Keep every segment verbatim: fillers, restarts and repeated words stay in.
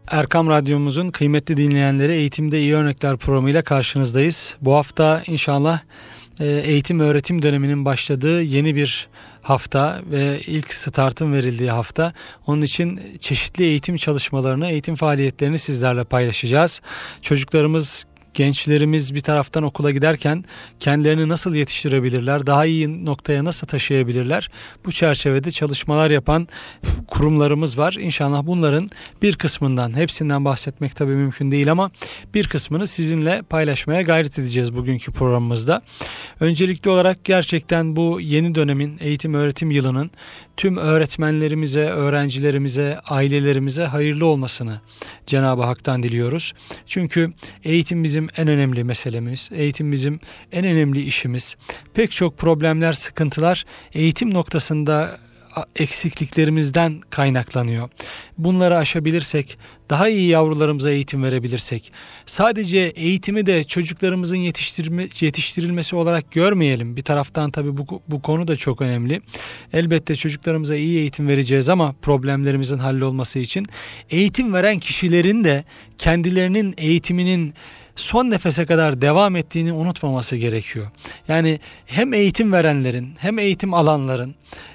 Erkam Radyomuzun kıymetli dinleyenleri, Eğitimde İyi Örnekler programıyla karşınızdayız. Bu hafta inşallah eğitim öğretim döneminin başladığı yeni bir hafta ve ilk startın verildiği hafta. Onun için çeşitli eğitim çalışmalarını, eğitim faaliyetlerini sizlerle paylaşacağız. Çocuklarımız, gençlerimiz bir taraftan okula giderken kendilerini nasıl yetiştirebilirler, daha iyi noktaya nasıl taşıyabilirler? Bu çerçevede çalışmalar yapan kurumlarımız var. İnşallah bunların bir kısmından, hepsinden bahsetmek tabii mümkün değil ama bir kısmını sizinle paylaşmaya gayret edeceğiz bugünkü programımızda. Öncelikli olarak gerçekten bu yeni dönemin, eğitim öğretim yılının tüm öğretmenlerimize, öğrencilerimize, ailelerimize hayırlı olmasını Cenab-ı Hak'tan diliyoruz. Çünkü eğitim bizim en önemli meselemiz, eğitim bizim en önemli işimiz. Pek çok problemler, sıkıntılar eğitim noktasında eksikliklerimizden kaynaklanıyor. Bunları aşabilirsek, daha iyi yavrularımıza eğitim verebilirsek, sadece eğitimi de çocuklarımızın yetiştirme, yetiştirilmesi olarak görmeyelim. Bir taraftan tabii bu, bu konu da çok önemli. Elbette çocuklarımıza iyi eğitim vereceğiz ama problemlerimizin hallolması için eğitim veren kişilerin de kendilerinin eğitiminin son nefese kadar devam ettiğini unutmaması gerekiyor. Yani hem eğitim verenlerin hem eğitim alanların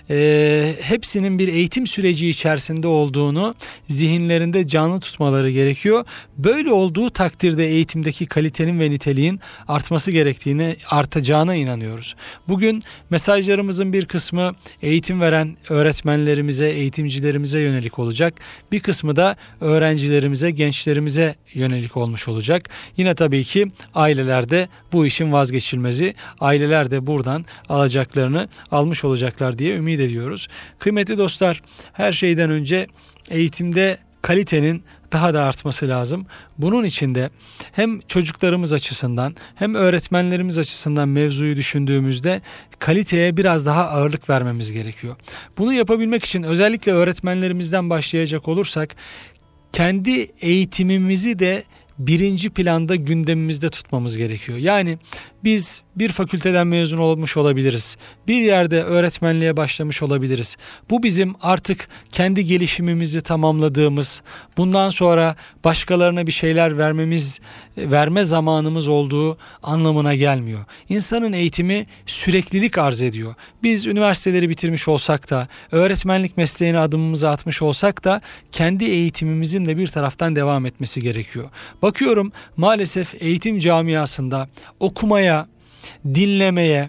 e, hepsinin bir eğitim süreci içerisinde olduğunu zihinlerinde canlı tutmaları gerekiyor. Böyle olduğu takdirde eğitimdeki kalitenin ve niteliğin artması gerektiğine, artacağına inanıyoruz. Bugün mesajlarımızın bir kısmı eğitim veren öğretmenlerimize, eğitimcilerimize yönelik olacak. Bir kısmı da öğrencilerimize, gençlerimize yönelik olmuş olacak. Yine tabii ki aileler de bu işin vazgeçilmezi. Aileler de buradan alacaklarını almış olacaklar diye ümit ediyoruz. Kıymetli dostlar, her şeyden önce eğitimde kalitenin daha da artması lazım. Bunun için de hem çocuklarımız açısından hem öğretmenlerimiz açısından mevzuyu düşündüğümüzde kaliteye biraz daha ağırlık vermemiz gerekiyor. Bunu yapabilmek için özellikle öğretmenlerimizden başlayacak olursak kendi eğitimimizi de birinci planda gündemimizde tutmamız gerekiyor. Yani biz bir fakülteden mezun olmuş olabiliriz. Bir yerde öğretmenliğe başlamış olabiliriz. Bu bizim artık kendi gelişimimizi tamamladığımız, bundan sonra başkalarına bir şeyler vermemiz, verme zamanımız olduğu anlamına gelmiyor. İnsanın eğitimi süreklilik arz ediyor. Biz üniversiteleri bitirmiş olsak da, öğretmenlik mesleğine adımımızı atmış olsak da kendi eğitimimizin de bir taraftan devam etmesi gerekiyor. Bakıyorum maalesef eğitim camiasında okumaya, dinlemeye,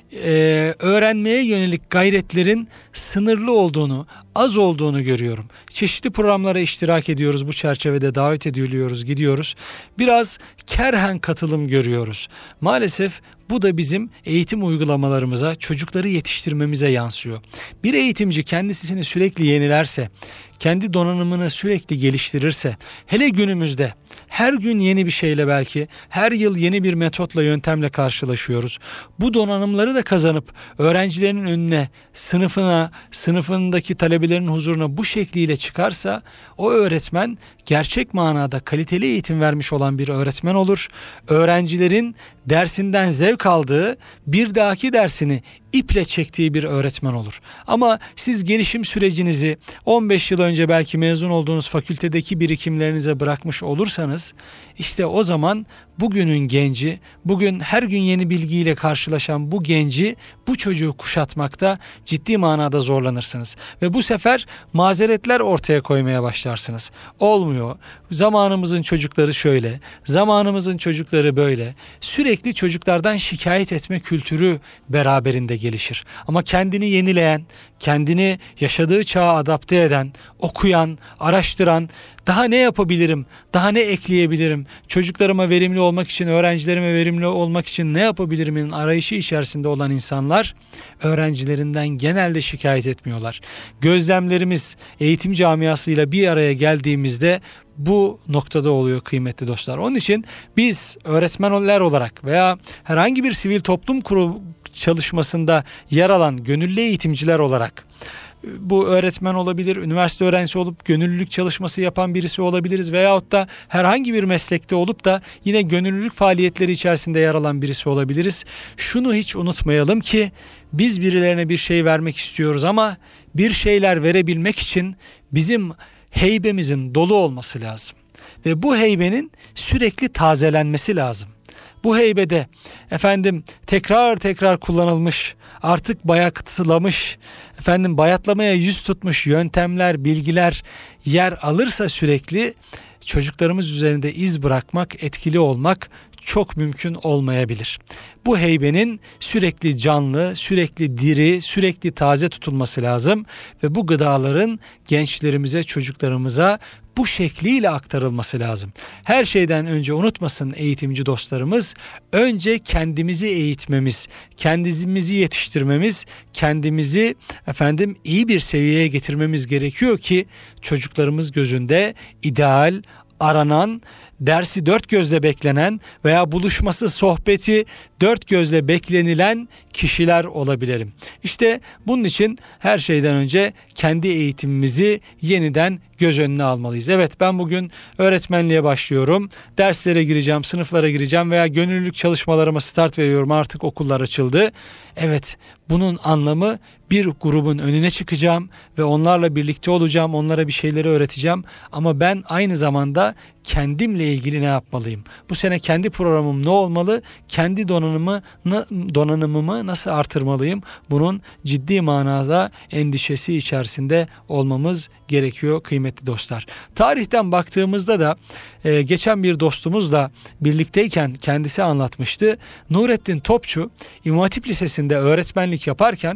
e, öğrenmeye yönelik gayretlerin sınırlı olduğunu, az olduğunu görüyorum. Çeşitli programlara iştirak ediyoruz, bu çerçevede davet ediliyoruz, gidiyoruz. Biraz kerhen katılım görüyoruz. Maalesef bu da bizim eğitim uygulamalarımıza, çocukları yetiştirmemize yansıyor. Bir eğitimci kendisini sürekli yenilerse, kendi donanımını sürekli geliştirirse, hele günümüzde her gün yeni bir şeyle, belki her yıl yeni bir metotla, yöntemle karşılaşıyoruz. Bu donanımları da kazanıp öğrencilerin önüne, sınıfına, sınıfındaki talebelerin huzuruna bu şekliyle çıkarsa o öğretmen gerçek manada kaliteli eğitim vermiş olan bir öğretmen olur. Öğrencilerin dersinden zevk aldığı, bir dahaki dersini iple çektiği bir öğretmen olur. Ama siz gelişim sürecinizi on beş yıl önce belki mezun olduğunuz fakültedeki birikimlerinize bırakmış olursanız, işte o zaman bugünün genci, bugün her gün yeni bilgiyle karşılaşan bu genci, bu çocuğu kuşatmakta ciddi manada zorlanırsınız. Ve bu sefer mazeretler ortaya koymaya başlarsınız. Olmuyor. Zamanımızın çocukları şöyle, zamanımızın çocukları böyle. Sürekli çocuklardan şikayet etme kültürü beraberinde gelişir. Ama kendini yenileyen, kendini yaşadığı çağa adapte eden, okuyan, araştıran, daha ne yapabilirim, daha ne ekleyebilirim, çocuklarıma verimli olmak için, öğrencilerime verimli olmak için ne yapabilirimin arayışı içerisinde olan insanlar öğrencilerinden genelde şikayet etmiyorlar. Gözlemlerimiz eğitim camiasıyla bir araya geldiğimizde bu noktada oluyor kıymetli dostlar. Onun için biz öğretmenler olarak veya herhangi bir sivil toplum kurulu çalışmasında yer alan gönüllü eğitimciler olarak, bu öğretmen olabilir, üniversite öğrencisi olup gönüllülük çalışması yapan birisi olabiliriz veyahut da herhangi bir meslekte olup da yine gönüllülük faaliyetleri içerisinde yer alan birisi olabiliriz. Şunu hiç unutmayalım ki biz birilerine bir şey vermek istiyoruz ama bir şeyler verebilmek için bizim heybemizin dolu olması lazım. Ve bu heybenin sürekli tazelenmesi lazım. Bu heybede efendim tekrar tekrar kullanılmış, artık bayatılamış, efendim bayatlamaya yüz tutmuş yöntemler, bilgiler yer alırsa sürekli çocuklarımız üzerinde iz bırakmak, etkili olmak çok mümkün olmayabilir. Bu heybenin sürekli canlı, sürekli diri, sürekli taze tutulması lazım ve bu gıdaların gençlerimize, çocuklarımıza bu şekliyle aktarılması lazım. Her şeyden önce unutmasın eğitimci dostlarımız, önce kendimizi eğitmemiz, kendimizi yetiştirmemiz, kendimizi efendim iyi bir seviyeye getirmemiz gerekiyor ki çocuklarımız gözünde ideal, aranan, dersi dört gözle beklenen veya buluşması, sohbeti dört gözle beklenilen kişiler olabilelim. İşte bunun için her şeyden önce kendi eğitimimizi yeniden göz önüne almalıyız. Evet, ben bugün öğretmenliğe başlıyorum, derslere gireceğim, sınıflara gireceğim veya gönüllülük çalışmalarıma start veriyorum, artık okullar açıldı. Evet, bunun anlamı bir grubun önüne çıkacağım ve onlarla birlikte olacağım, onlara bir şeyleri öğreteceğim ama ben aynı zamanda kendimle ilgili ne yapmalıyım? Bu sene kendi programım ne olmalı? Kendi donanımı, donanımımı nasıl artırmalıyım? Bunun ciddi manada endişesi içerisinde olmamız gerekiyor kıymetli dostlar. Tarihten baktığımızda da e, geçen bir dostumuzla birlikteyken kendisi anlatmıştı. Nurettin Topçu İmam Hatip Lisesi'nde öğretmenlik yaparken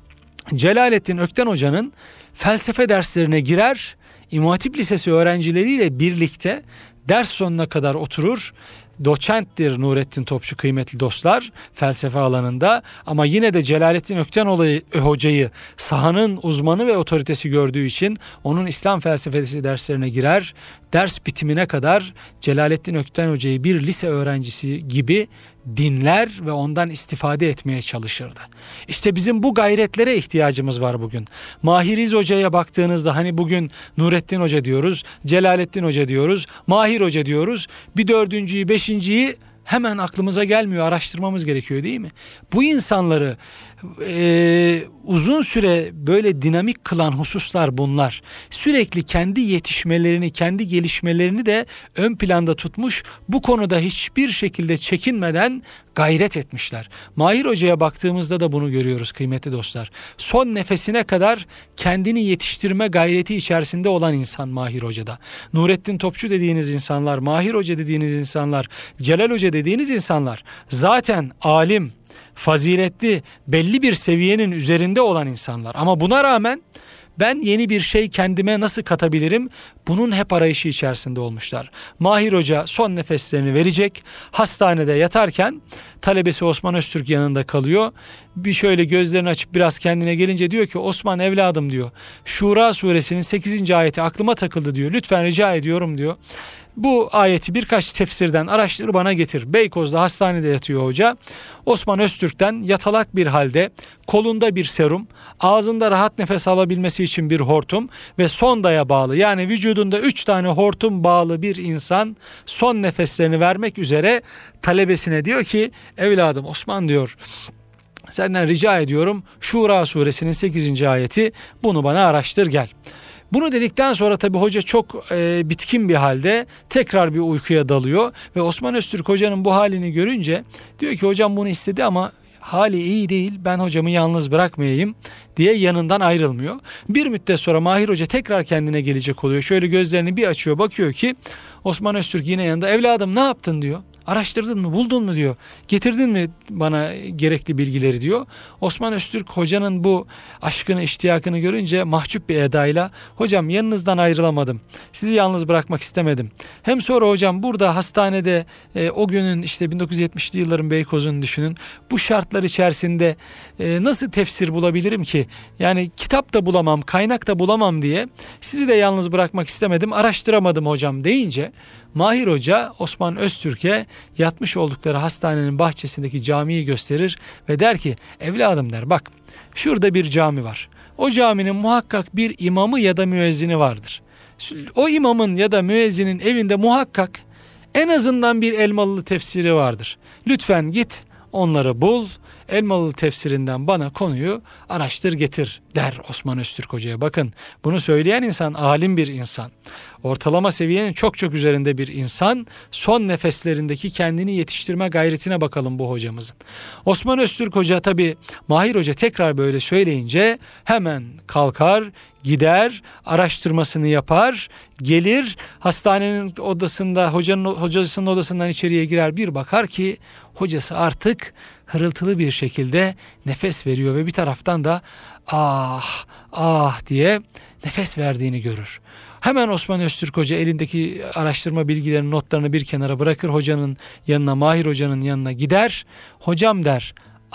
Celalettin Ökten Hoca'nın felsefe derslerine girer, İmam Hatip Lisesi öğrencileriyle birlikte ders sonuna kadar oturur. Doçenttir Nurettin Topçu kıymetli dostlar felsefe alanında, ama yine de Celalettin Ökten Hoca'yı sahanın uzmanı ve otoritesi gördüğü için onun İslam felsefesi derslerine girer. Ders bitimine kadar Celalettin Ökten Hoca'yı bir lise öğrencisi gibi dinler ve ondan istifade etmeye çalışırdı. İşte bizim bu gayretlere ihtiyacımız var bugün. Mahiriz Hoca'ya baktığınızda hani bugün Nurettin Hoca diyoruz, Celalettin Hoca diyoruz, Mahir Hoca diyoruz. Bir dördüncüyü, beşinciyi hemen aklımıza gelmiyor. Araştırmamız gerekiyor değil mi? Bu insanları e, uzun süre böyle dinamik kılan hususlar bunlar. Sürekli kendi yetişmelerini, kendi gelişmelerini de ön planda tutmuş, bu konuda hiçbir şekilde çekinmeden gayret etmişler. Mahir Hoca'ya baktığımızda da bunu görüyoruz kıymetli dostlar. Son nefesine kadar kendini yetiştirme gayreti içerisinde olan insan Mahir Hoca'da. Nurettin Topçu dediğiniz insanlar, Mahir Hoca dediğiniz insanlar, Celal Hoca dediğiniz insanlar zaten alim, faziletli, belli bir seviyenin üzerinde olan insanlar. Ama buna rağmen ben yeni bir şey kendime nasıl katabilirim? Bunun hep arayışı içerisinde olmuşlar. Mahir Hoca son nefeslerini verecek. Hastanede yatarken talebesi Osman Öztürk yanında kalıyor. Bir şöyle gözlerini açıp biraz kendine gelince diyor ki, Osman evladım diyor, Şura suresinin sekizinci ayeti aklıma takıldı diyor. Lütfen rica ediyorum diyor. Bu ayeti birkaç tefsirden araştır bana getir. Beykoz'da hastanede yatıyor hoca. Osman Öztürk'ten yatalak bir halde, kolunda bir serum, ağzında rahat nefes alabilmesi için bir hortum ve sondaya bağlı, yani vücudunda üç tane hortum bağlı bir insan son nefeslerini vermek üzere talebesine diyor ki, evladım Osman diyor, senden rica ediyorum Şura suresinin sekizinci ayeti, bunu bana araştır gel. Bunu dedikten sonra tabii hoca çok e, bitkin bir halde tekrar bir uykuya dalıyor ve Osman Öztürk hocanın bu halini görünce diyor ki, hocam bunu istedi ama hali iyi değil, ben hocamı yalnız bırakmayayım diye yanından ayrılmıyor. Bir müddet sonra Mahir Hoca tekrar kendine gelecek oluyor. Şöyle gözlerini bir açıyor, bakıyor ki Osman Öztürk yine yanında. Evladım ne yaptın diyor. Araştırdın mı, buldun mu diyor. Getirdin mi bana gerekli bilgileri diyor. Osman Öztürk hocanın bu aşkını, iştiyakını görünce mahcup bir edayla, hocam yanınızdan ayrılamadım. Sizi yalnız bırakmak istemedim. Hem sonra hocam burada hastanede e, o günün işte bin dokuz yüz yetmişli yılların Beykoz'unu düşünün. Bu şartlar içerisinde e, nasıl tefsir bulabilirim ki? Yani kitap da bulamam, kaynak da bulamam diye sizi de yalnız bırakmak istemedim. Araştıramadım hocam deyince Mahir Hoca Osman Öztürk'e yatmış oldukları hastanenin bahçesindeki camiyi gösterir ve der ki, evladım der, bak şurada bir cami var. O caminin muhakkak bir imamı ya da müezzini vardır. O imamın ya da müezzinin evinde muhakkak en azından bir Elmalılı tefsiri vardır. Lütfen git onları bul, Elmalı tefsirinden bana konuyu araştır getir der Osman Öztürk Hoca'ya. Bakın, bunu söyleyen insan alim bir insan. Ortalama seviyenin çok çok üzerinde bir insan. Son nefeslerindeki kendini yetiştirme gayretine bakalım bu hocamızın. Osman Öztürk Hoca tabii Mahir Hoca tekrar böyle söyleyince hemen kalkar, gider, araştırmasını yapar, gelir hastanenin odasında, hocanın hocasının odasından içeriye girer, bir bakar ki hocası artık hırıltılı bir şekilde nefes veriyor ve bir taraftan da ah ah diye nefes verdiğini görür. Hemen Osman Öztürk Hoca elindeki araştırma bilgilerini, notlarını bir kenara bırakır, hocanın yanına, Mahir Hoca'nın yanına gider. Hocam der,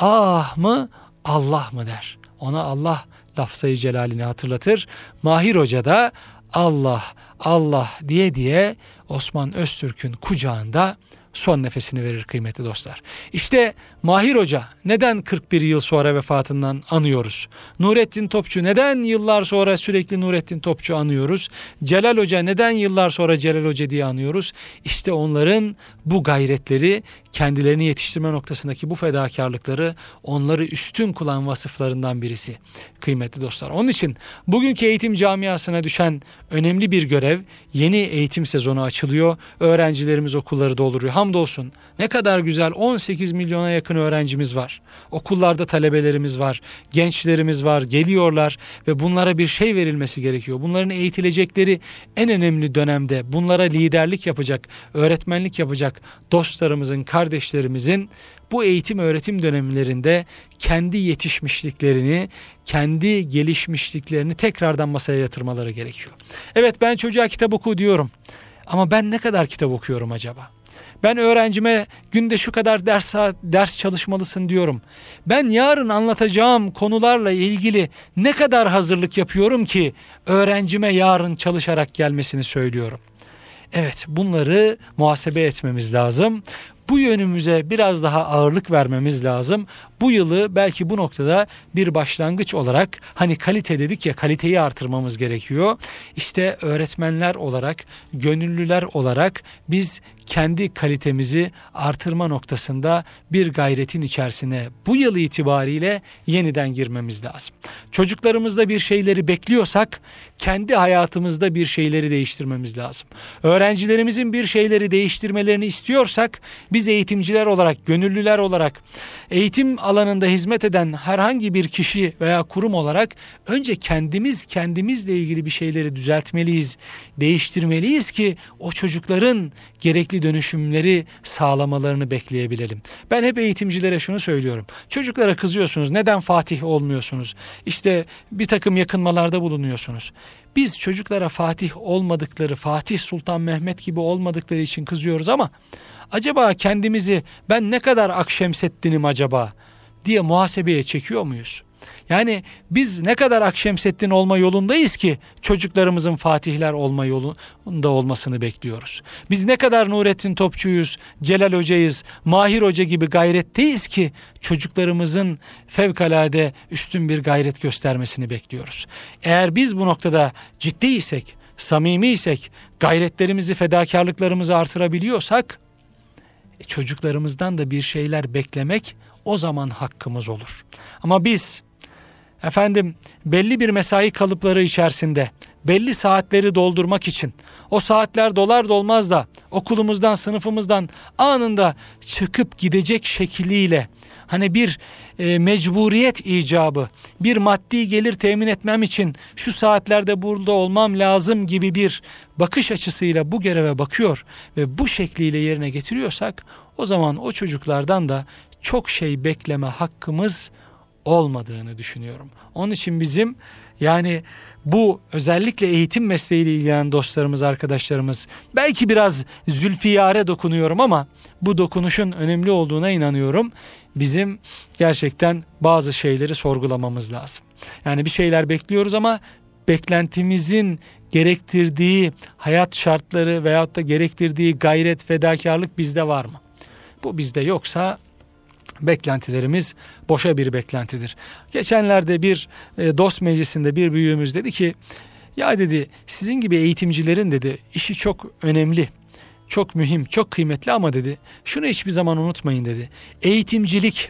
ah mı Allah mı der. Ona Allah lafzayı celalini hatırlatır. Mahir Hoca da Allah Allah diye diye Osman Öztürk'ün kucağında son nefesini verir kıymetli dostlar. İşte Mahir Hoca neden kırk bir yıl sonra vefatından anıyoruz? Nurettin Topçu neden yıllar sonra sürekli Nurettin Topçu anıyoruz? Celal Hoca neden yıllar sonra Celal Hoca diye anıyoruz? İşte onların bu gayretleri, kendilerini yetiştirme noktasındaki bu fedakarlıkları onları üstün kılan vasıflarından birisi kıymetli dostlar. Onun için bugünkü eğitim camiasına düşen önemli bir görev, yeni eğitim sezonu açılıyor. Öğrencilerimiz okulları dolduruyor. Hamdolsun ne kadar güzel, on sekiz milyona yakın öğrencimiz var. Okullarda talebelerimiz var, gençlerimiz var, geliyorlar ve bunlara bir şey verilmesi gerekiyor. Bunların eğitilecekleri en önemli dönemde bunlara liderlik yapacak, öğretmenlik yapacak dostlarımızın, kardeşlerimizin bu eğitim öğretim dönemlerinde kendi yetişmişliklerini, kendi gelişmişliklerini tekrardan masaya yatırmaları gerekiyor. Evet, ben çocuğa kitap oku diyorum ama ben ne kadar kitap okuyorum acaba? Ben öğrencime günde şu kadar ders ders çalışmalısın diyorum. Ben yarın anlatacağım konularla ilgili ne kadar hazırlık yapıyorum ki öğrencime yarın çalışarak gelmesini söylüyorum. Evet, bunları muhasebe etmemiz lazım. Bu yönümüze biraz daha ağırlık vermemiz lazım. Bu yılı belki bu noktada bir başlangıç olarak, hani kalite dedik ya, kaliteyi artırmamız gerekiyor. İşte öğretmenler olarak, gönüllüler olarak biz kendi kalitemizi artırma noktasında bir gayretin içerisine bu yıl itibariyle yeniden girmemiz lazım. Çocuklarımızda bir şeyleri bekliyorsak kendi hayatımızda bir şeyleri değiştirmemiz lazım. Öğrencilerimizin bir şeyleri değiştirmelerini istiyorsak biz eğitimciler olarak, gönüllüler olarak, eğitim alanında hizmet eden herhangi bir kişi veya kurum olarak önce kendimiz kendimizle ilgili bir şeyleri düzeltmeliyiz, değiştirmeliyiz ki o çocukların gerekli dönüşümleri sağlamalarını bekleyebilelim. Ben hep eğitimcilere şunu söylüyorum. Çocuklara kızıyorsunuz. Neden Fatih olmuyorsunuz? İşte bir takım yakınmalarda bulunuyorsunuz. Biz çocuklara Fatih olmadıkları, Fatih Sultan Mehmet gibi olmadıkları için kızıyoruz ama acaba kendimizi ben ne kadar Akşemseddin'im acaba diye muhasebeye çekiyor muyuz? Yani biz ne kadar Akşemseddin olma yolundayız ki çocuklarımızın Fatihler olma yolunda olmasını bekliyoruz. Biz ne kadar Nurettin Topçu'yuz, Celal Hoca'yız, Mahir Hoca gibi gayretteyiz ki çocuklarımızın fevkalade üstün bir gayret göstermesini bekliyoruz. Eğer biz bu noktada ciddiysek, samimiysek, gayretlerimizi, fedakarlıklarımızı artırabiliyorsak çocuklarımızdan da bir şeyler beklemek o zaman hakkımız olur. Ama biz efendim belli bir mesai kalıpları içerisinde belli saatleri doldurmak için o saatler dolar dolmaz da okulumuzdan, sınıfımızdan anında çıkıp gidecek şekliyle hani bir e, mecburiyet icabı, bir maddi gelir temin etmem için şu saatlerde burada olmam lazım gibi bir bakış açısıyla bu göreve bakıyor ve bu şekliyle yerine getiriyorsak o zaman o çocuklardan da çok şey bekleme hakkımız olmadığını düşünüyorum. Onun için bizim yani bu özellikle eğitim mesleğiyle ilgilenen dostlarımız, arkadaşlarımız, belki biraz zülfiyare dokunuyorum ama bu dokunuşun önemli olduğuna inanıyorum. Bizim gerçekten bazı şeyleri sorgulamamız lazım. Yani bir şeyler bekliyoruz ama beklentimizin gerektirdiği hayat şartları veyahut da gerektirdiği gayret, fedakarlık bizde var mı? Bu bizde yoksa beklentilerimiz boşa bir beklentidir. Geçenlerde bir e, dost meclisinde bir büyüğümüz dedi ki, ya dedi sizin gibi eğitimcilerin dedi işi çok önemli, çok mühim, çok kıymetli ama dedi şunu hiçbir zaman unutmayın dedi. Eğitimcilik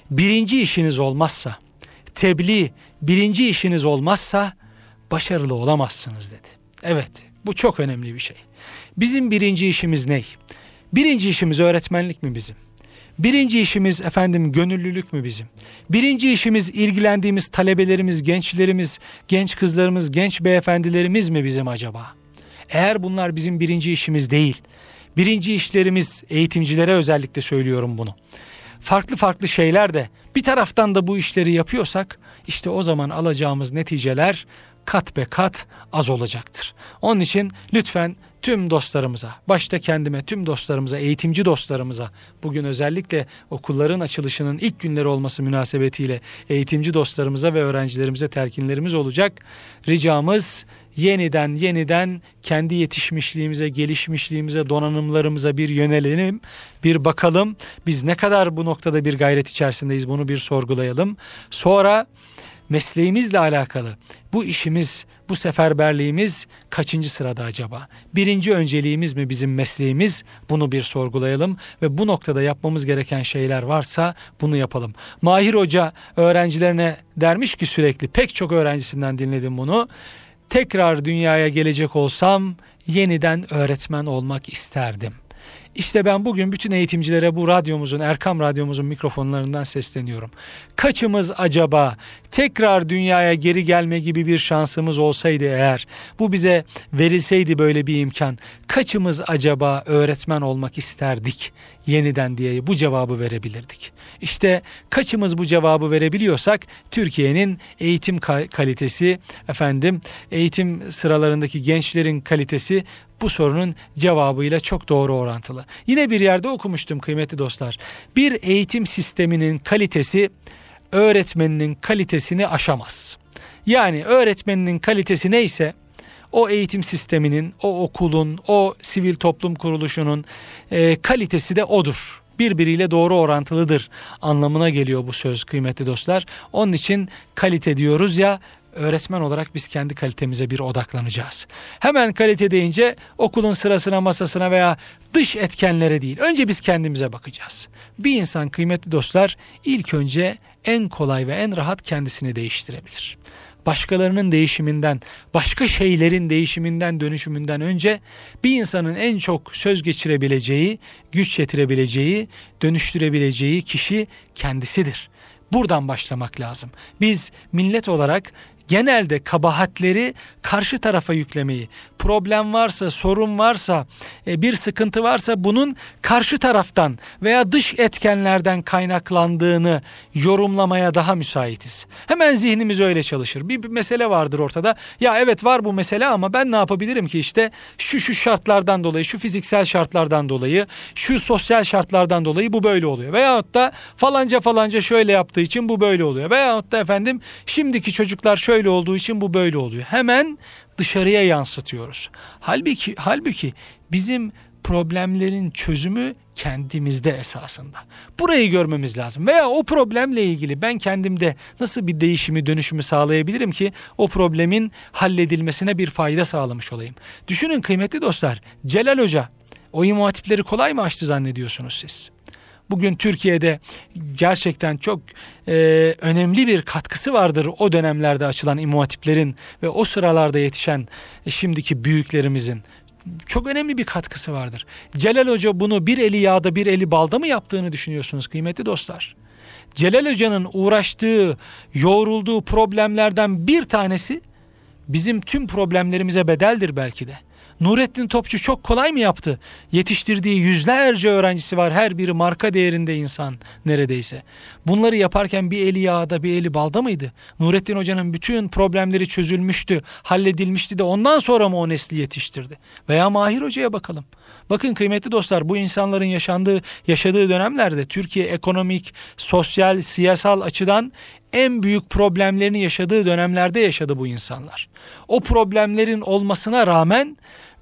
birinci işiniz olmazsa, tebliğ birinci işiniz olmazsa başarılı olamazsınız dedi. Evet, bu çok önemli bir şey. Bizim birinci işimiz ne? Birinci işimiz öğretmenlik mi bizim? Birinci işimiz efendim gönüllülük mü bizim? Birinci işimiz ilgilendiğimiz talebelerimiz, gençlerimiz, genç kızlarımız, genç beyefendilerimiz mi bizim acaba? Eğer bunlar bizim birinci işimiz değil, birinci işlerimiz, eğitimcilere özellikle söylüyorum bunu, farklı farklı şeyler de bir taraftan da bu işleri yapıyorsak, işte o zaman alacağımız neticeler kat be kat az olacaktır. Onun için lütfen tüm dostlarımıza, başta kendime, tüm dostlarımıza, eğitimci dostlarımıza, bugün özellikle okulların açılışının ilk günleri olması münasebetiyle eğitimci dostlarımıza ve öğrencilerimize telkinlerimiz olacak. Ricamız yeniden yeniden kendi yetişmişliğimize, gelişmişliğimize, donanımlarımıza bir yönelelim, bir bakalım. Biz ne kadar bu noktada bir gayret içerisindeyiz, bunu bir sorgulayalım. Sonra mesleğimizle alakalı bu işimiz, bu seferberliğimiz kaçıncı sırada acaba? Birinci önceliğimiz mi bizim mesleğimiz? Bunu bir sorgulayalım ve bu noktada yapmamız gereken şeyler varsa bunu yapalım. Mahir Hoca öğrencilerine dermiş ki, sürekli pek çok öğrencisinden dinledim bunu. Tekrar dünyaya gelecek olsam yeniden öğretmen olmak isterdim. İşte ben bugün bütün eğitimcilere bu radyomuzun, Erkam Radyomuzun mikrofonlarından sesleniyorum. Kaçımız acaba tekrar dünyaya geri gelme gibi bir şansımız olsaydı eğer, bu bize verilseydi böyle bir imkan, kaçımız acaba öğretmen olmak isterdik yeniden diye bu cevabı verebilirdik. İşte kaçımız bu cevabı verebiliyorsak Türkiye'nin eğitim kalitesi, efendim eğitim sıralarındaki gençlerin kalitesi bu sorunun cevabıyla çok doğru orantılı. Yine bir yerde okumuştum kıymetli dostlar. Bir eğitim sisteminin kalitesi öğretmeninin kalitesini aşamaz. Yani öğretmeninin kalitesi neyse o eğitim sisteminin, o okulun, o sivil toplum kuruluşunun e, kalitesi de odur. Birbiriyle doğru orantılıdır anlamına geliyor bu söz kıymetli dostlar. Onun için kalite diyoruz ya, öğretmen olarak biz kendi kalitemize bir odaklanacağız. Hemen kalite deyince okulun sırasına, masasına veya dış etkenlere değil. Önce biz kendimize bakacağız. Bir insan kıymetli dostlar ilk önce en kolay ve en rahat kendisini değiştirebilir. Başkalarının değişiminden, başka şeylerin değişiminden, dönüşümünden önce bir insanın en çok söz geçirebileceği, güç yetirebileceği, dönüştürebileceği kişi kendisidir. Buradan başlamak lazım. Biz millet olarak genelde kabahatleri karşı tarafa yüklemeyi, problem varsa, sorun varsa, bir sıkıntı varsa bunun karşı taraftan veya dış etkenlerden kaynaklandığını yorumlamaya daha müsaitiz. Hemen zihnimiz öyle çalışır. Bir, bir mesele vardır ortada. Ya evet var bu mesele ama ben ne yapabilirim ki, işte şu şu şartlardan dolayı, şu fiziksel şartlardan dolayı, şu sosyal şartlardan dolayı bu böyle oluyor. Veyahut da falanca falanca şöyle yaptığı için bu böyle oluyor. Veyahut da efendim şimdiki çocuklar şöyle Şöyle olduğu için bu böyle oluyor. Hemen dışarıya yansıtıyoruz. Halbuki, halbuki bizim problemlerin çözümü kendimizde esasında. Burayı görmemiz lazım. Veya o problemle ilgili ben kendimde nasıl bir değişimi, dönüşümü sağlayabilirim ki o problemin halledilmesine bir fayda sağlamış olayım. Düşünün kıymetli dostlar, Celal Hoca o İmam Hatipleri kolay mı açtı zannediyorsunuz siz? Bugün Türkiye'de gerçekten çok e, önemli bir katkısı vardır o dönemlerde açılan İmam Hatiplerin ve o sıralarda yetişen e, şimdiki büyüklerimizin. Çok önemli bir katkısı vardır. Celal Hoca bunu bir eli yağda bir eli balda mı yaptığını düşünüyorsunuz kıymetli dostlar? Celal Hoca'nın uğraştığı, yoğrulduğu problemlerden bir tanesi bizim tüm problemlerimize bedeldir belki de. Nurettin Topçu çok kolay mı yaptı? Yetiştirdiği yüzlerce öğrencisi var. Her biri marka değerinde insan neredeyse. Bunları yaparken bir eli yağda bir eli balda mıydı? Nurettin Hoca'nın bütün problemleri çözülmüştü, halledilmişti de ondan sonra mı o nesli yetiştirdi? Veya Mahir Hoca'ya bakalım. Bakın kıymetli dostlar, bu insanların yaşandığı, yaşadığı dönemlerde Türkiye ekonomik, sosyal, siyasal açıdan en büyük problemlerini yaşadığı dönemlerde yaşadı bu insanlar. O problemlerin olmasına rağmen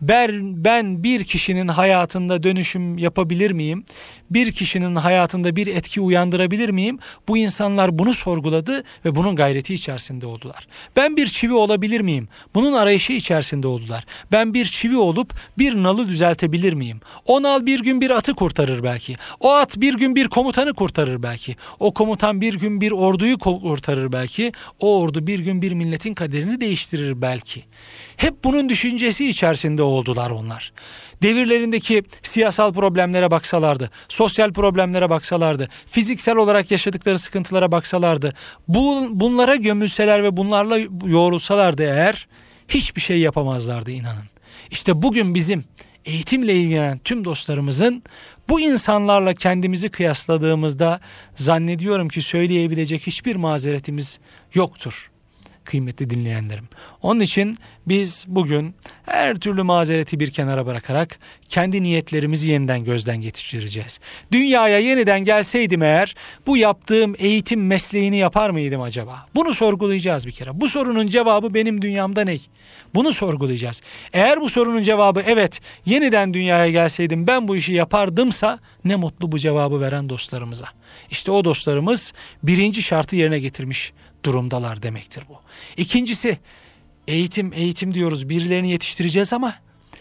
Ben, ben bir kişinin hayatında dönüşüm yapabilir miyim? Bir kişinin hayatında bir etki uyandırabilir miyim? Bu insanlar bunu sorguladı ve bunun gayreti içerisinde oldular. Ben bir çivi olabilir miyim? Bunun arayışı içerisinde oldular. Ben bir çivi olup bir nalı düzeltebilir miyim? O nal bir gün bir atı kurtarır belki. O at bir gün bir komutanı kurtarır belki. O komutan bir gün bir orduyu kurtarır belki. O ordu bir gün bir milletin kaderini değiştirir belki. Hep bunun düşüncesi içerisinde oldular onlar. Devirlerindeki siyasal problemlere baksalardı, sosyal problemlere baksalardı, fiziksel olarak yaşadıkları sıkıntılara baksalardı, bu, bunlara gömülseler ve bunlarla yoğrulsalardı eğer, hiçbir şey yapamazlardı, inanın. İşte bugün bizim eğitimle ilgilenen tüm dostlarımızın bu insanlarla kendimizi kıyasladığımızda zannediyorum ki söyleyebilecek hiçbir mazeretimiz yoktur kıymetli dinleyenlerim. Onun için biz bugün her türlü mazereti bir kenara bırakarak kendi niyetlerimizi yeniden gözden geçireceğiz. Dünyaya yeniden gelseydim eğer bu yaptığım eğitim mesleğini yapar mıydım acaba? Bunu sorgulayacağız bir kere. Bu sorunun cevabı benim dünyamda ne? Bunu sorgulayacağız. Eğer bu sorunun cevabı evet, yeniden dünyaya gelseydim ben bu işi yapardımsa ne mutlu bu cevabı veren dostlarımıza. İşte o dostlarımız birinci şartı yerine getirmiş durumdalar demektir bu. İkincisi, eğitim eğitim diyoruz, birilerini yetiştireceğiz ama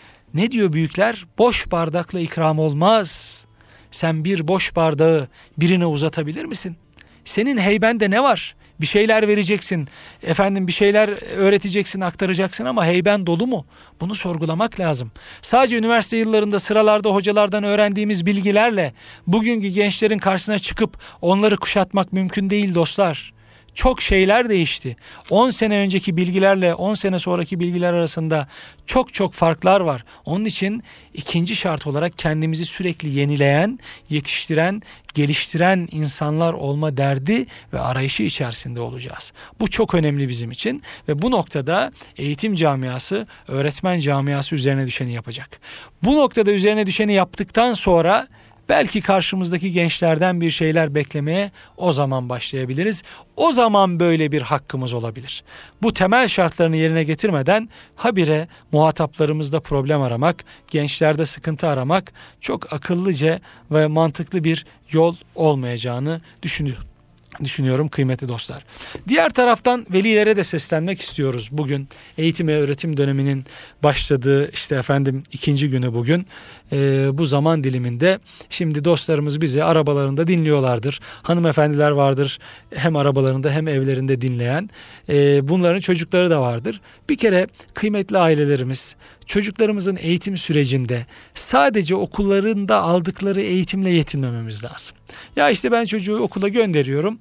ne diyor büyükler? Boş bardakla ikram olmaz. Sen bir boş bardağı birine uzatabilir misin? Senin heybende ne var? Bir şeyler vereceksin, efendim bir şeyler öğreteceksin, aktaracaksın ama heyben dolu mu? Bunu sorgulamak lazım. Sadece üniversite yıllarında sıralarda hocalardan öğrendiğimiz bilgilerle bugünkü gençlerin karşısına çıkıp onları kuşatmak mümkün değil dostlar. Çok şeyler değişti. on sene önceki bilgilerle on sene sonraki bilgiler arasında çok çok farklar var. Onun için ikinci şart olarak kendimizi sürekli yenileyen, yetiştiren, geliştiren insanlar olma derdi ve arayışı içerisinde olacağız. Bu çok önemli bizim için ve bu noktada eğitim camiası, öğretmen camiası üzerine düşeni yapacak. Bu noktada üzerine düşeni yaptıktan sonra belki karşımızdaki gençlerden bir şeyler beklemeye o zaman başlayabiliriz. O zaman böyle bir hakkımız olabilir. Bu temel şartlarını yerine getirmeden habire muhataplarımızda problem aramak, gençlerde sıkıntı aramak çok akıllıca ve mantıklı bir yol olmayacağını düşünüyorum. Düşünüyorum kıymetli dostlar. Diğer taraftan velilere de seslenmek istiyoruz. Bugün eğitim ve öğretim döneminin başladığı işte efendim ikinci günü bugün. Ee, bu zaman diliminde şimdi dostlarımız bizi arabalarında dinliyorlardır. Hanımefendiler vardır hem arabalarında hem evlerinde dinleyen. Ee, bunların çocukları da vardır. Bir kere kıymetli ailelerimiz çocuklarımızın eğitim sürecinde sadece okullarında aldıkları eğitimle yetinmememiz lazım. Ya işte ben çocuğu okula gönderiyorum.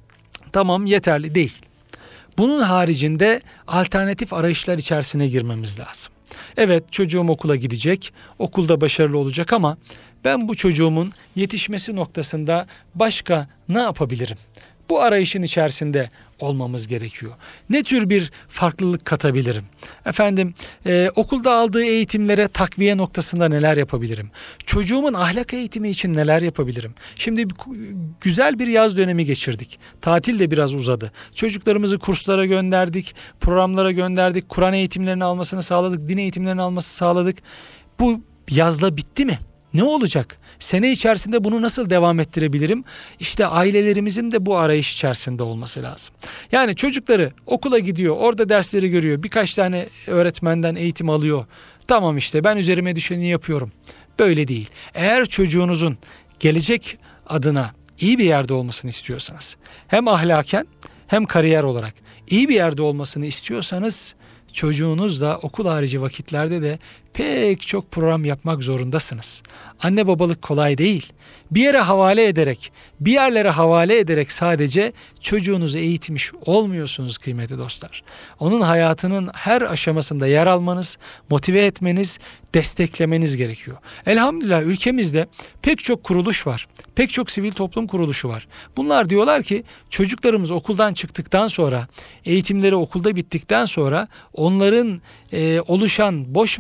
Tamam, yeterli değil. Bunun haricinde alternatif arayışlar içerisine girmemiz lazım. Evet, çocuğum okula gidecek, okulda başarılı olacak ama ben bu çocuğumun yetişmesi noktasında başka ne yapabilirim? Bu arayışın içerisinde olmamız gerekiyor. Ne tür bir farklılık katabilirim? Efendim e, okulda aldığı eğitimlere takviye noktasında neler yapabilirim? Çocuğumun ahlak eğitimi için neler yapabilirim? Şimdi güzel bir yaz dönemi geçirdik. Tatil de biraz uzadı. Çocuklarımızı kurslara gönderdik, programlara gönderdik, Kur'an eğitimlerini almasını sağladık, din eğitimlerini almasını sağladık. Bu yazla bitti mi? Ne olacak? Sene içerisinde bunu nasıl devam ettirebilirim? İşte ailelerimizin de bu arayış içerisinde olması lazım. Yani çocukları okula gidiyor, orada dersleri görüyor, birkaç tane öğretmenden eğitim alıyor. Tamam, işte ben üzerime düşeni yapıyorum. Böyle değil. Eğer çocuğunuzun gelecek adına iyi bir yerde olmasını istiyorsanız, hem ahlaken hem kariyer olarak iyi bir yerde olmasını istiyorsanız, çocuğunuzla okul harici vakitlerde de pek çok program yapmak zorundasınız. Anne babalık kolay değil. Bir yere havale ederek, bir yerlere havale ederek sadece çocuğunuzu eğitmiş olmuyorsunuz kıymetli dostlar. Onun hayatının her aşamasında yer almanız, motive etmeniz, desteklemeniz gerekiyor. Elhamdülillah ülkemizde pek çok kuruluş var. Pek çok sivil toplum kuruluşu var. Bunlar diyorlar ki çocuklarımız okuldan çıktıktan sonra, eğitimleri okulda bittikten sonra onların e, oluşan boş vakitlerini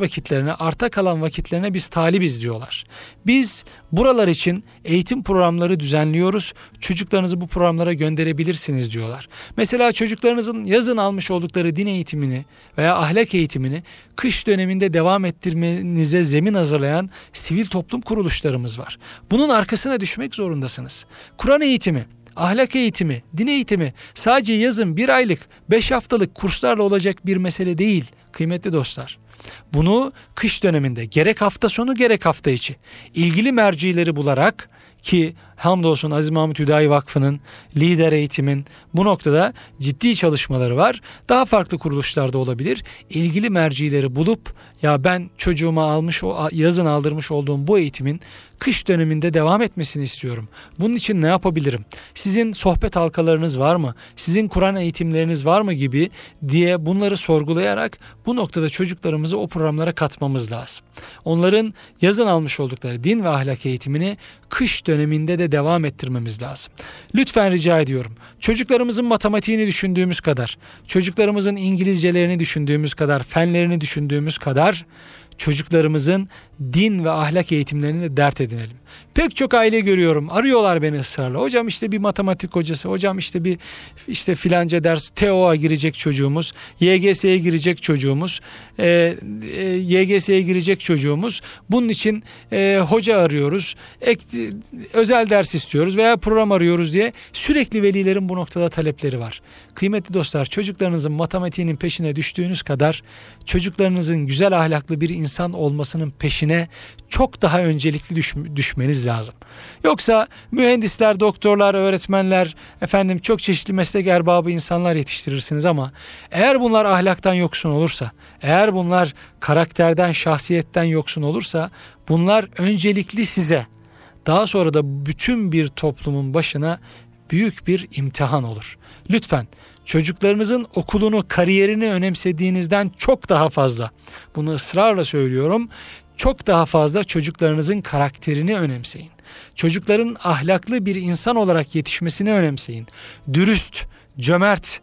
vakitlerine, arta kalan vakitlerine biz talibiz diyorlar. Biz buralar için eğitim programları düzenliyoruz. Çocuklarınızı bu programlara gönderebilirsiniz diyorlar. Mesela çocuklarınızın yazın almış oldukları din eğitimini veya ahlak eğitimini kış döneminde devam ettirmenize zemin hazırlayan sivil toplum kuruluşlarımız var. Bunun arkasına düşmek zorundasınız. Kur'an eğitimi, ahlak eğitimi, din eğitimi sadece yazın bir aylık, beş haftalık kurslarla olacak bir mesele değil kıymetli dostlar. Bunu kış döneminde gerek hafta sonu gerek hafta içi ilgili mercileri bularak, ki hamdolsun Aziz Mahmut Hüdayi Vakfı'nın, lider eğitimin bu noktada ciddi çalışmaları var. Daha farklı kuruluşlarda olabilir. İlgili mercileri bulup ya ben çocuğuma almış yazın aldırmış olduğum bu eğitimin kış döneminde devam etmesini istiyorum. Bunun için ne yapabilirim? Sizin sohbet halkalarınız var mı? Sizin Kur'an eğitimleriniz var mı gibi diye bunları sorgulayarak bu noktada çocuklarımızı o programlara katmamız lazım. Onların yazın almış oldukları din ve ahlak eğitimini kış döneminde de devam ettirmemiz lazım. Lütfen rica ediyorum. Çocuklarımızın matematiğini düşündüğümüz kadar, çocuklarımızın İngilizcelerini düşündüğümüz kadar, fenlerini düşündüğümüz kadar çocuklarımızın din ve ahlak eğitimlerini de dert edinelim. Pek çok aile görüyorum. Arıyorlar beni ısrarla. Hocam işte bir matematik hocası, hocam işte bir işte filanca ders, T O A girecek çocuğumuz, Y G S'ye girecek çocuğumuz, e, e, Y G S'ye girecek çocuğumuz. Bunun için e, hoca arıyoruz, ek, özel ders istiyoruz veya program arıyoruz diye sürekli velilerin bu noktada talepleri var. Kıymetli dostlar, çocuklarınızın matematiğinin peşine düştüğünüz kadar çocuklarınızın güzel ahlaklı bir insan olmasının peşine çok daha öncelikli düş, düşmeniz lazım. Yoksa mühendisler, doktorlar, öğretmenler, efendim çok çeşitli meslek erbabı insanlar yetiştirirsiniz ama eğer bunlar ahlaktan yoksun olursa, eğer bunlar karakterden, şahsiyetten yoksun olursa bunlar öncelikli size, daha sonra da bütün bir toplumun başına büyük bir imtihan olur. Lütfen çocuklarınızın okulunu, kariyerini önemsediğinizden çok daha fazla, bunu ısrarla söylüyorum, çok daha fazla çocuklarınızın karakterini önemseyin. Çocukların ahlaklı bir insan olarak yetişmesini önemseyin. Dürüst, cömert,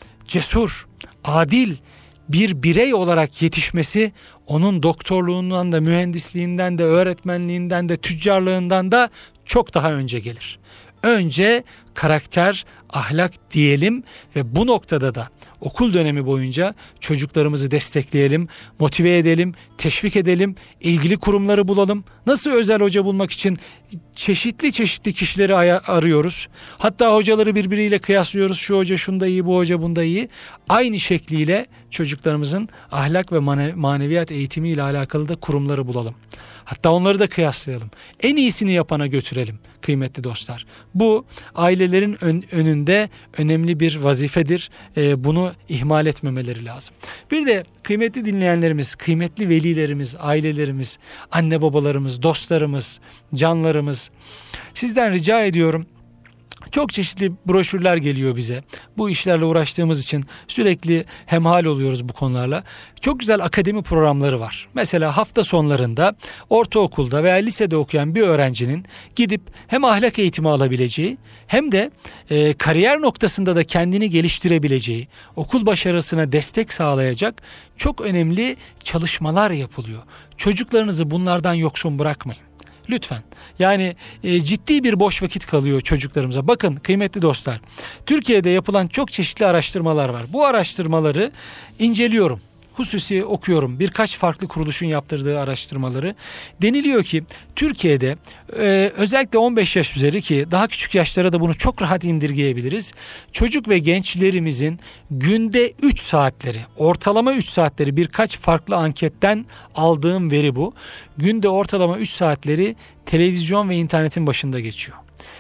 cesur, adil bir birey olarak yetişmesi onun doktorluğundan da, mühendisliğinden de, öğretmenliğinden de, tüccarlığından da çok daha önce gelir. Önce karakter, ahlak diyelim ve bu noktada da okul dönemi boyunca çocuklarımızı destekleyelim, motive edelim, teşvik edelim, ilgili kurumları bulalım. Nasıl özel hoca bulmak için çeşitli çeşitli kişileri arıyoruz. Hatta hocaları birbiriyle kıyaslıyoruz. Şu hoca şunda iyi, bu hoca bunda iyi. Aynı şekliyle çocuklarımızın ahlak ve maneviyat eğitimiyle alakalı da kurumları bulalım. Hatta onları da kıyaslayalım. En iyisini yapana götürelim kıymetli dostlar. Bu ailelerin ön, önünde önemli bir vazifedir. Ee, bunu ihmal etmemeleri lazım. Bir de kıymetli dinleyenlerimiz, kıymetli velilerimiz, ailelerimiz, anne babalarımız, dostlarımız, canlarımız, sizden rica ediyorum. Çok çeşitli broşürler geliyor bize. Bu işlerle uğraştığımız için sürekli hemhal oluyoruz bu konularla. Çok güzel akademi programları var. Mesela hafta sonlarında ortaokulda veya lisede okuyan bir öğrencinin gidip hem ahlak eğitimi alabileceği hem de e, kariyer noktasında da kendini geliştirebileceği, okul başarısına destek sağlayacak çok önemli çalışmalar yapılıyor. Çocuklarınızı bunlardan yoksun bırakmayın. Lütfen. Yani e, ciddi bir boş vakit kalıyor çocuklarımıza. Bakın kıymetli dostlar, Türkiye'de yapılan çok çeşitli araştırmalar var. Bu araştırmaları inceliyorum. Hususi okuyorum. Birkaç farklı kuruluşun yaptırdığı araştırmaları. Deniliyor ki Türkiye'de e, özellikle on beş yaş üzeri, ki daha küçük yaşlara da bunu çok rahat indirgeyebiliriz. Çocuk ve gençlerimizin günde üç saatleri, ortalama üç saatleri, birkaç farklı anketten aldığım veri bu. Günde ortalama üç saatleri televizyon ve internetin başında geçiyor.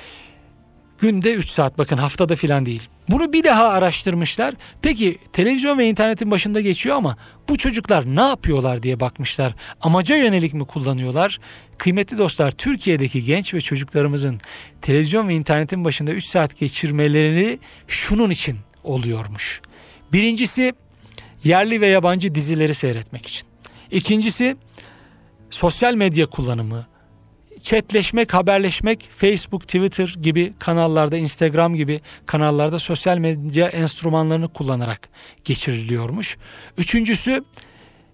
Günde üç saat, bakın haftada filan değil. Bunu bir daha araştırmışlar. Peki televizyon ve internetin başında geçiyor ama bu çocuklar ne yapıyorlar diye bakmışlar. Amaca yönelik mi kullanıyorlar? Kıymetli dostlar, Türkiye'deki genç ve çocuklarımızın televizyon ve internetin başında üç saat geçirmeleri şunun için oluyormuş. Birincisi yerli ve yabancı dizileri seyretmek için. İkincisi sosyal medya kullanımı. Chatleşmek, haberleşmek, Facebook, Twitter gibi kanallarda, Instagram gibi kanallarda sosyal medya enstrümanlarını kullanarak geçiriliyormuş. Üçüncüsü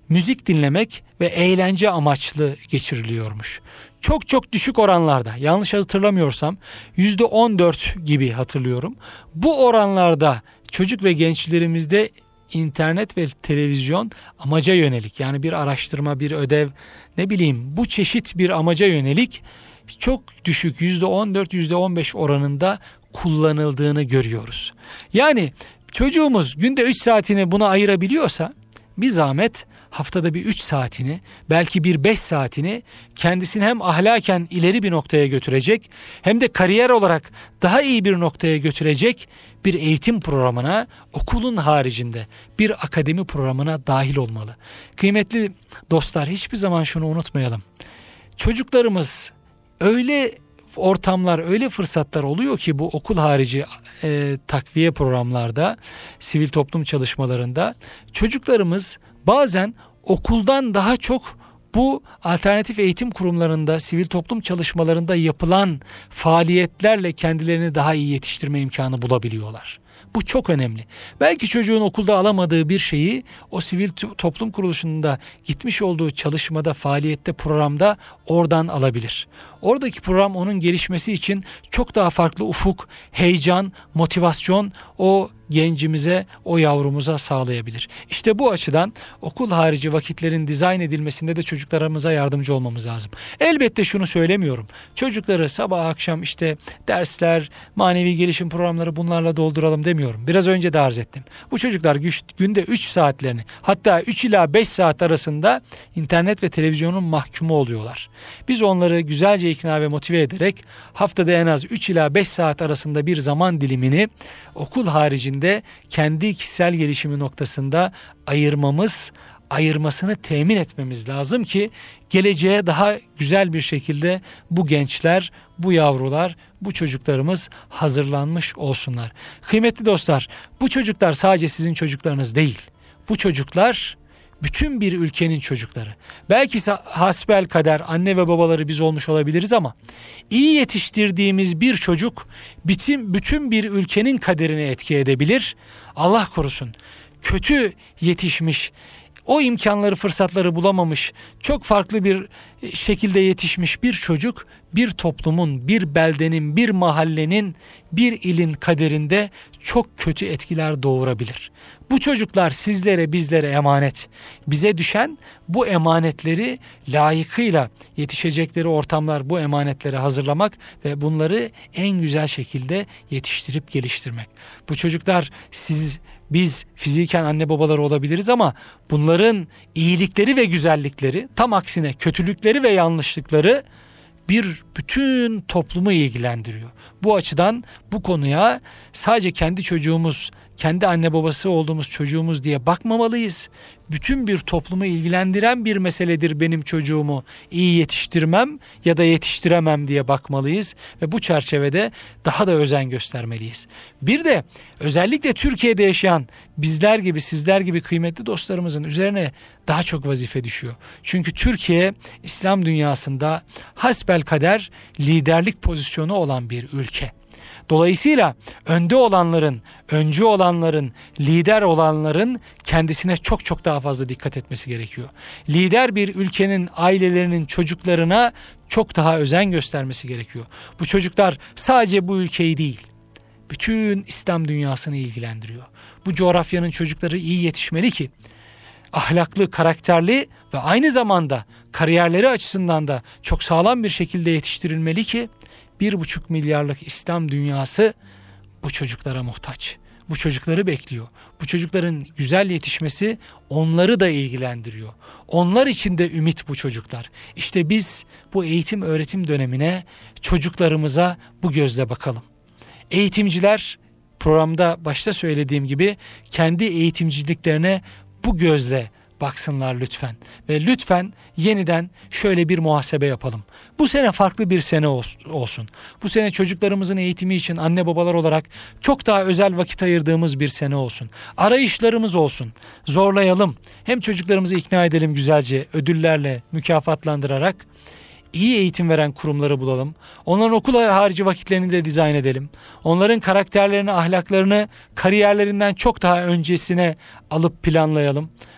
müzik dinlemek ve eğlence amaçlı geçiriliyormuş. Çok çok düşük oranlarda, yanlış hatırlamıyorsam yüzde on dört gibi hatırlıyorum. Bu oranlarda çocuk ve gençlerimizde internet ve televizyon amaca yönelik, yani bir araştırma, bir ödev, ne bileyim bu çeşit bir amaca yönelik çok düşük yüzde on dört yüzde on beş oranında kullanıldığını görüyoruz. Yani çocuğumuz günde üç saatini buna ayırabiliyorsa bir zahmet haftada bir üç saatini, belki bir beş saatini kendisini hem ahlaken ileri bir noktaya götürecek hem de kariyer olarak daha iyi bir noktaya götürecek bir eğitim programına, okulun haricinde bir akademi programına dahil olmalı. Kıymetli dostlar, hiçbir zaman şunu unutmayalım. Çocuklarımız öyle ortamlar, öyle fırsatlar oluyor ki bu okul harici e, takviye programlarda, sivil toplum çalışmalarında çocuklarımız bazen okuldan daha çok bu alternatif eğitim kurumlarında, sivil toplum çalışmalarında yapılan faaliyetlerle kendilerini daha iyi yetiştirme imkanı bulabiliyorlar. Bu çok önemli. Belki çocuğun okulda alamadığı bir şeyi o sivil toplum kuruluşunda gitmiş olduğu çalışmada, faaliyette, programda oradan alabilir. Oradaki program onun gelişmesi için çok daha farklı ufuk, heyecan, motivasyon o gencimize, o yavrumuza sağlayabilir. İşte bu açıdan okul harici vakitlerin dizayn edilmesinde de çocuklarımıza yardımcı olmamız lazım. Elbette şunu söylemiyorum. Çocukları sabah akşam işte dersler, manevi gelişim programları bunlarla dolduralım demiyorum. Biraz önce de arz ettim. Bu çocuklar güç, günde üç saatlerini, hatta üç ila beş saat arasında internet ve televizyonun mahkumu oluyorlar. Biz onları güzelce ikna ve motive ederek haftada en az üç ila beş saat arasında bir zaman dilimini okul haricinde kendi kişisel gelişimi noktasında ayırmamız, ayırmasını temin etmemiz lazım ki geleceğe daha güzel bir şekilde bu gençler, bu yavrular, bu çocuklarımız hazırlanmış olsunlar. Kıymetli dostlar, bu çocuklar sadece sizin çocuklarınız değil. Bu çocuklar bütün bir ülkenin çocukları. Belki hasbelkader anne ve babaları biz olmuş olabiliriz ama iyi yetiştirdiğimiz bir çocuk bütün, bütün bir ülkenin kaderini etki edebilir. Allah korusun, kötü yetişmiş, o imkanları, fırsatları bulamamış, çok farklı bir şekilde yetişmiş bir çocuk bir toplumun, bir beldenin, bir mahallenin, bir ilin kaderinde çok kötü etkiler doğurabilir. Bu çocuklar sizlere, bizlere emanet. Bize düşen bu emanetleri layıkıyla yetişecekleri ortamlar, bu emanetleri hazırlamak ve bunları en güzel şekilde yetiştirip geliştirmek. Bu çocuklar siz, biz fiziken anne babaları olabiliriz ama bunların iyilikleri ve güzellikleri, tam aksine kötülükleri ve yanlışlıkları bir bütün toplumu ilgilendiriyor. Bu açıdan bu konuya sadece kendi çocuğumuz, kendi anne babası olduğumuz çocuğumuz diye bakmamalıyız. Bütün bir toplumu ilgilendiren bir meseledir benim çocuğumu iyi yetiştirmem ya da yetiştiremem diye bakmalıyız ve bu çerçevede daha da özen göstermeliyiz. Bir de özellikle Türkiye'de yaşayan bizler gibi, sizler gibi kıymetli dostlarımızın üzerine daha çok vazife düşüyor. Çünkü Türkiye İslam dünyasında hasbelkader liderlik pozisyonu olan bir ülke. Dolayısıyla önde olanların, öncü olanların, lider olanların kendisine çok çok daha fazla dikkat etmesi gerekiyor. Lider bir ülkenin ailelerinin çocuklarına çok daha özen göstermesi gerekiyor. Bu çocuklar sadece bu ülkeyi değil, bütün İslam dünyasını ilgilendiriyor. Bu coğrafyanın çocukları iyi yetişmeli ki ahlaklı, karakterli ve aynı zamanda kariyerleri açısından da çok sağlam bir şekilde yetiştirilmeli ki bir buçuk milyarlık İslam dünyası bu çocuklara muhtaç. Bu çocukları bekliyor. Bu çocukların güzel yetişmesi onları da ilgilendiriyor. Onlar için de ümit bu çocuklar. İşte biz bu eğitim öğretim dönemine çocuklarımıza bu gözle bakalım. Eğitimciler programda başta söylediğim gibi kendi eğitimciliklerine bu gözle baksınlar lütfen. Ve lütfen yeniden şöyle bir muhasebe yapalım. Bu sene farklı bir sene olsun. Bu sene çocuklarımızın eğitimi için anne babalar olarak çok daha özel vakit ayırdığımız bir sene olsun. Arayışlarımız olsun. Zorlayalım. Hem çocuklarımızı ikna edelim güzelce ödüllerle mükafatlandırarak. İyi eğitim veren kurumları bulalım. Onların okul harici vakitlerini de dizayn edelim. Onların karakterlerini, ahlaklarını kariyerlerinden çok daha öncesine alıp planlayalım.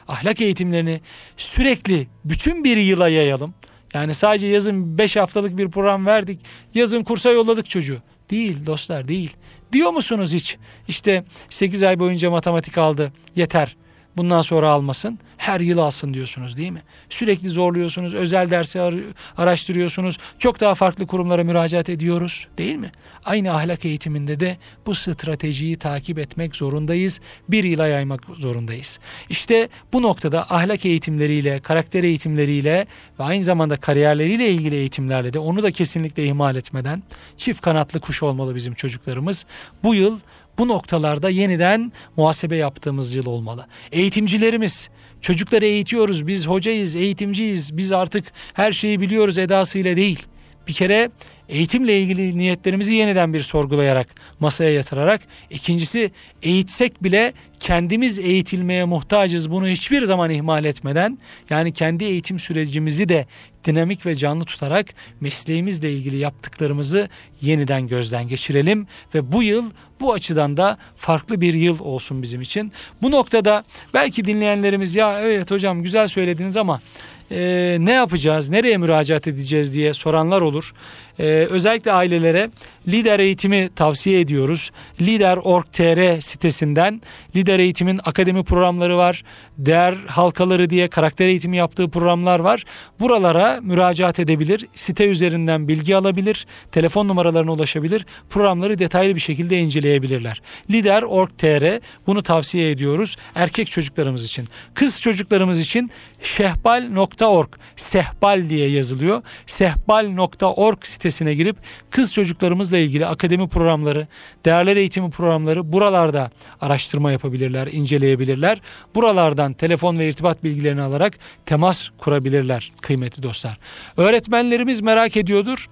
ahlak eğitimlerini sürekli bütün bir yıla yayalım. Yani sadece yazın beş haftalık bir program verdik, yazın kursa yolladık çocuğu. Değil dostlar, değil. Diyor musunuz hiç? İşte sekiz ay boyunca matematik aldı, yeter. Bundan sonra almasın, her yıl alsın diyorsunuz değil mi? Sürekli zorluyorsunuz, özel dersi ar- araştırıyorsunuz, çok daha farklı kurumlara müracaat ediyoruz değil mi? Aynı ahlak eğitiminde de bu stratejiyi takip etmek zorundayız, bir yıla yaymak zorundayız. İşte bu noktada ahlak eğitimleriyle, karakter eğitimleriyle ve aynı zamanda kariyerleriyle ilgili eğitimlerle de onu da kesinlikle ihmal etmeden çift kanatlı kuş olmalı bizim çocuklarımız. Bu yıl bu noktalarda yeniden muhasebe yaptığımız yıl olmalı. Eğitimcilerimiz, çocukları eğitiyoruz, biz hocayız, eğitimciyiz, biz artık her şeyi biliyoruz edasıyla değil. Bir kere eğitimle ilgili niyetlerimizi yeniden bir sorgulayarak, masaya yatırarak, ikincisi eğitsek bile kendimiz eğitilmeye muhtacız, bunu hiçbir zaman ihmal etmeden, yani kendi eğitim sürecimizi de dinamik ve canlı tutarak mesleğimizle ilgili yaptıklarımızı yeniden gözden geçirelim ve bu yıl bu açıdan da farklı bir yıl olsun bizim için. Bu noktada belki dinleyenlerimiz ya evet hocam güzel söylediniz ama Ee, ne yapacağız, nereye müracaat edeceğiz diye soranlar olur. Ee, özellikle ailelere lider eğitimi tavsiye ediyoruz. lider nokta org nokta tr sitesinden lider eğitimin akademi programları var. Değer halkaları diye karakter eğitimi yaptığı programlar var. Buralara müracaat edebilir. Site üzerinden bilgi alabilir. Telefon numaralarına ulaşabilir. Programları detaylı bir şekilde inceleyebilirler. lider nokta org nokta tr bunu tavsiye ediyoruz. Erkek çocuklarımız için. Kız çocuklarımız için şehbal nokta org Sehbal diye yazılıyor. Sehbal nokta org sitesine girip kız çocuklarımızla ilgili akademi programları, değerler eğitimi programları buralarda araştırma yapabilirler, inceleyebilirler. Buralardan telefon ve irtibat bilgilerini alarak temas kurabilirler kıymetli dostlar. Öğretmenlerimiz merak ediyordur.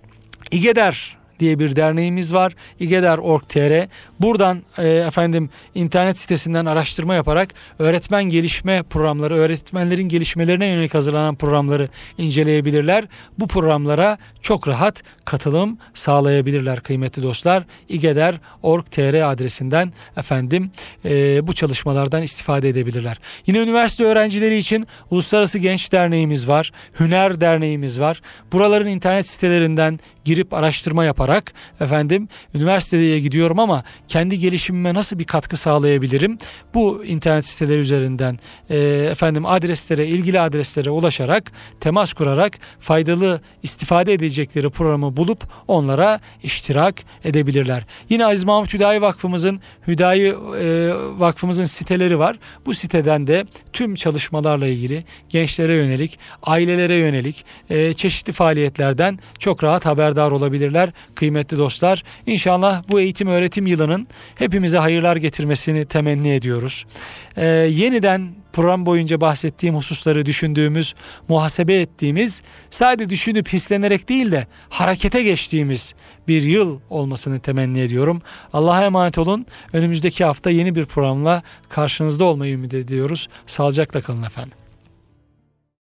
İGEDER diye bir derneğimiz var. igeder nokta org nokta tr. Buradan e, efendim internet sitesinden araştırma yaparak öğretmen gelişme programları, öğretmenlerin gelişmelerine yönelik hazırlanan programları inceleyebilirler. Bu programlara çok rahat katılım sağlayabilirler kıymetli dostlar. igeder nokta org nokta tr adresinden efendim e, bu çalışmalardan istifade edebilirler. Yine üniversite öğrencileri için Uluslararası Genç Derneğimiz var. Hüner Derneğimiz var. Buraların internet sitelerinden girip araştırma yaparak efendim üniversiteye gidiyorum ama kendi gelişimime nasıl bir katkı sağlayabilirim? Bu internet siteleri üzerinden e, efendim adreslere, ilgili adreslere ulaşarak, temas kurarak faydalı istifade edecekleri programı bulup onlara iştirak edebilirler. Yine Aziz Mahmut Hüdayi Vakfımızın Hüdayi e, Vakfımızın siteleri var. Bu siteden de tüm çalışmalarla ilgili gençlere yönelik, ailelere yönelik e, çeşitli faaliyetlerden çok rahat haberdar olabilirler kıymetli dostlar. İnşallah bu eğitim öğretim yılının hepimize hayırlar getirmesini temenni ediyoruz. Ee, yeniden program boyunca bahsettiğim hususları düşündüğümüz, muhasebe ettiğimiz, sadece düşünüp hislenerek değil de harekete geçtiğimiz bir yıl olmasını temenni ediyorum. Allah'a emanet olun. Önümüzdeki hafta yeni bir programla karşınızda olmayı ümit ediyoruz. Sağlıcakla kalın efendim.